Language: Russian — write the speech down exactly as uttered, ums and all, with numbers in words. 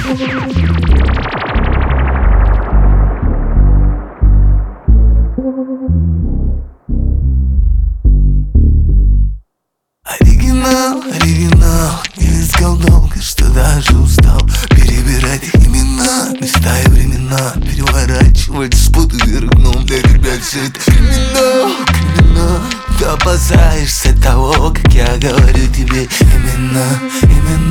Оригинал, оригинал, я искал долго, что даже устал перебирать имена, места и времена, переворачивать спуты вверх дном. Для тебя все это криминал, криминал. Ты опасаешься того, как я говорю тебе имена, имена.